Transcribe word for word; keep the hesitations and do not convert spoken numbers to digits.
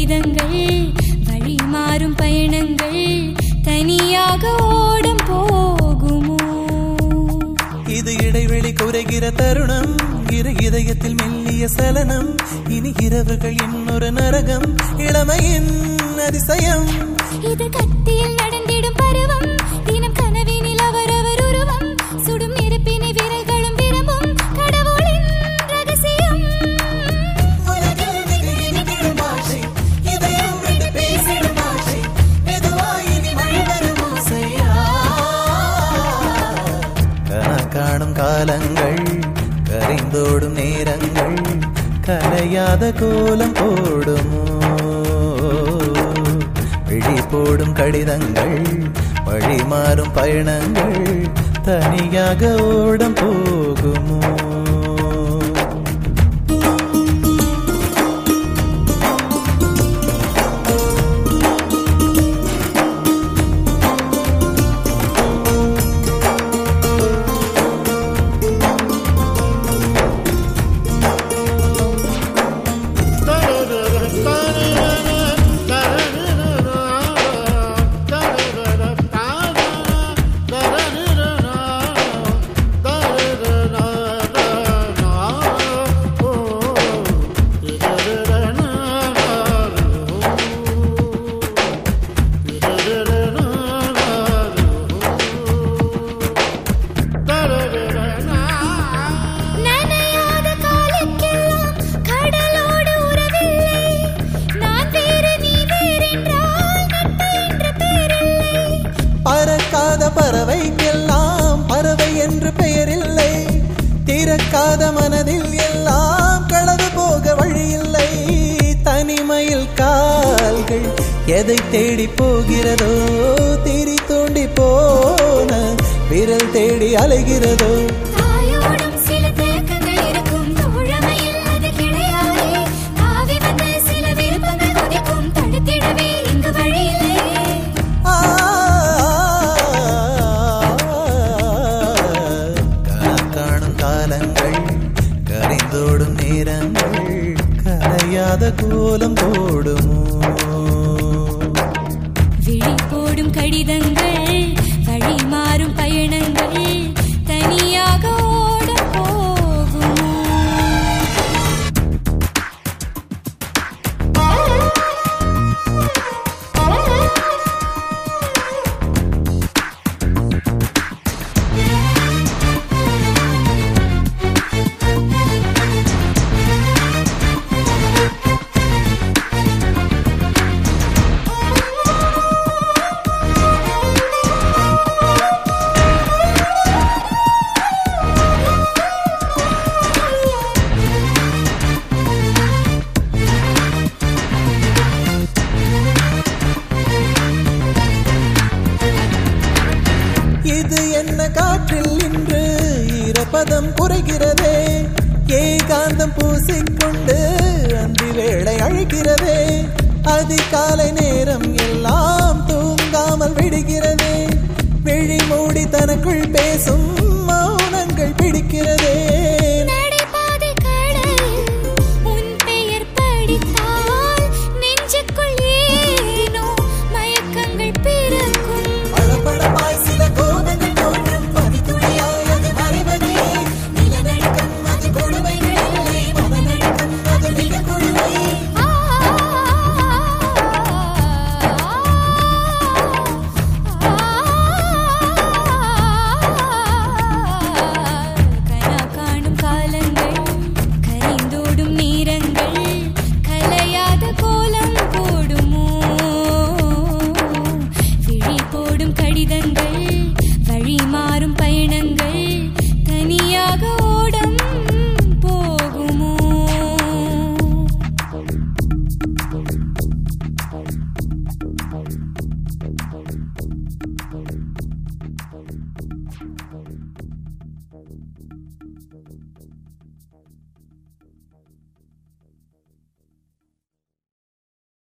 கடிதங்கள் வழி மாறும் பயணங்கள் தனியாக ஓடம் போகுமோ இது இடைவெளி குறைகிற தருணம் இரு இதயத்தில் மெல்லிய சலனம் இனி இரவுகள் இன்னொரு நரகம் இளமையின் அதிசயம் இது கத்தியில் நடந்திடும் பருவம் தினம் கனவினில் அவரவர் உருவம் சுடும் நெருப்பினை விரல்களும் விரும்பும் கடவுளின் ரகசியம் காணும் காலங்கள் கரைந்தோடும் நேரங்கள் கலையாத கோலம் போடுமோ விழி போடும் கடிதங்கள் வழி மாறும் பயணங்கள் தனியாக ஓடம் போகுமோ பறவைக்கெல்லாம் பறவை என்று பெயரில்லை திறக்காத மனதில் எல்லாம் களவு போக வழியில்லை தனிமையில் கால்கள் எதை தேடி போகிறதோ திரி தோண்டி போன விரல் தேடி அலைகிறதோ கரைந்தோடும் நேரங்கள் கரையாத கோலம் போடுமோ விழி போடும் கடிதங்கள் வழி மாறும் பயணங்கள் தனியாக ஓடம் போகுமோ இது என்ன காற்றில் இன்று ஈரப்பதம் குறைகிறதே ஏகாந்தம் பூசிக்கொண்டு அந்தி வேளை அழைக்கிறதே அதிகாலை நேரம் எல்லாம் தூங்காமல் விடுகிறதே விழி மூடி தனக்குள் பேசும்